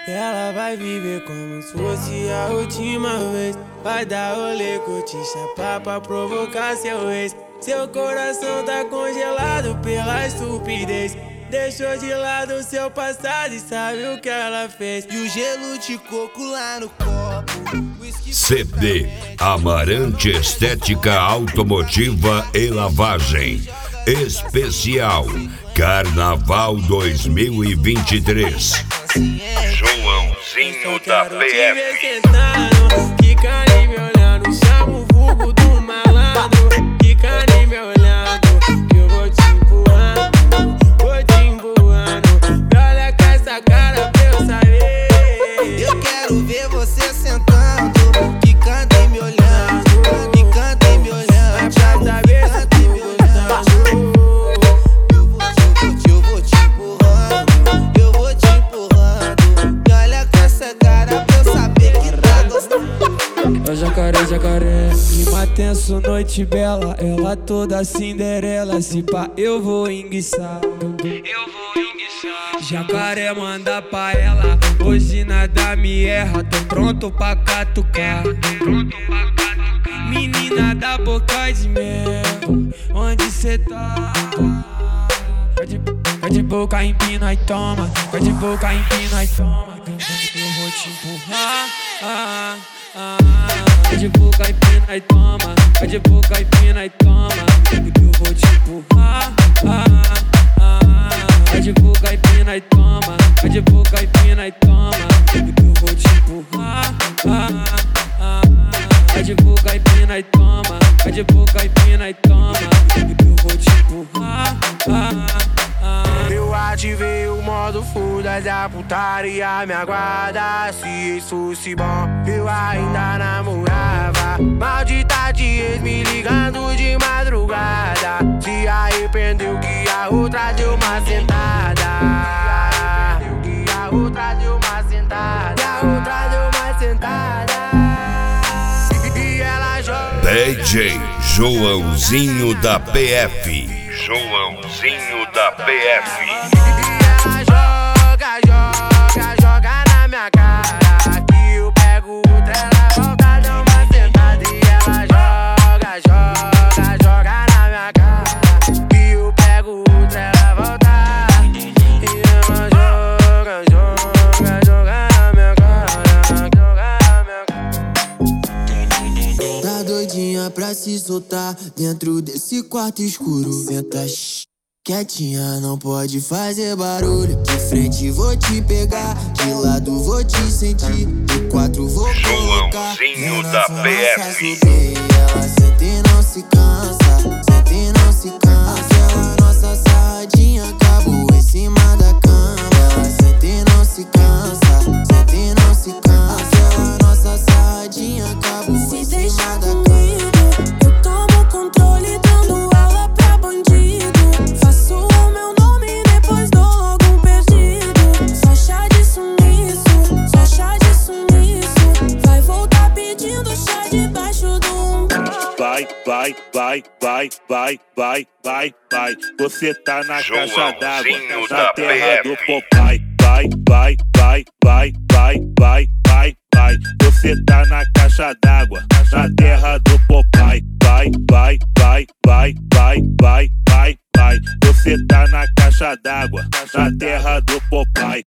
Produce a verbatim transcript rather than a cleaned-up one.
Ela vai viver como se fosse a última vez. Vai dar rolê, curtir, chapar pra provocar seu ex. Seu coração tá congelado pela estupidez. Deixou de lado seu passado e sabe o que ela fez. E o gelo de coco lá no copo. C D Amarante Estética Automotiva e Lavagem Especial Carnaval dois mil e vinte e três. Joãozinho da P F. Fica nem me olhando, chama o vulgo do malandro. Fica nem me olhando, que eu vou te empurrando, vou te empurrando. Olha com essa cara pra eu saber. Eu quero ver você sentando, ficando e me olhando, ficando e me olhando, pra saber se tu gostando. Eu vou te, eu vou te empurrando, eu vou te empurrando. E olha com essa cara pra eu saber que tá gostando. Ó jacaré, jacaré, clima tenso, noite bela. Ela toda Cinderela, se pá eu vou enguiçar. Eu vou enguiçar. Jacaré manda pra ela, hoje nada me erra. Tô pronto pra catucar, pronto pra catucar. Menina da boca de mel, onde cê tá? Vai de, vai de boca, empina e toma. Vai de boca, empina e toma. Eu vou te empurrar, ah, ah. Vai de boca, empina e toma. Vai de boca, empina e toma. Eu vou te empurrar, ah, ah. Vai de boca, empina e toma. Vai de boca, empina e toma. Eu vou te empurrar, ah, ah. Vai de boca, empina e toma. Vai de boca, empina e toma. Eu vou te empurrar, ah, ah. Eu ativei o modo fuda da putaria, me aguarda. Se isso fosse bom, eu ainda namorava. Maldita de ex me ligando de madrugada. Se arrependeu que a outra deu uma sentada. Que a outra deu uma sentada. Que a outra deu uma sentada. E ela joga. D J Joãozinho da P F. Joãozinho da P F. E ela joga, joga, joga na minha cara. Que eu pego outra, ela volta, dá uma sentada. E ela joga, joga, joga na minha cara. Que eu pego outra, ela volta. E ela joga, joga, joga na minha cara. Joga na minha cara. Tá doidinha pra se soltar dentro desse quarto escuro. Senta shh, quietinha, não pode fazer barulho. De frente vou te pegar, de lado vou te sentir, de quatro vou colocar. Joãozinho da P F. Ela sente e não se cansa, sente e não se cansa. Aquela nossa sarradinha acabou em cima da cama. Ela sente e não se cansa, sente e não se cansa. Aquela nossa sarradinha acabou em cima da cama. Eu tomo controle dando aula pra bandido. Faço o meu nome e depois dou logo um perdido. Só chá de sumiço, só chá de sumiço. Vai voltar pedindo chá debaixo do umbigo. Vai, vai, vai, vai, vai, vai, vai, vai. Você tá na caixa d'água, na terra do Popeye. Vai, vai, vai, vai, vai, vai, vai, vai. Você tá na caixa d'água, na terra do Popeye. Vai, vai, vai, vai, vai, vai, vai, vai. Você tá na caixa d'água, na terra do Popeye.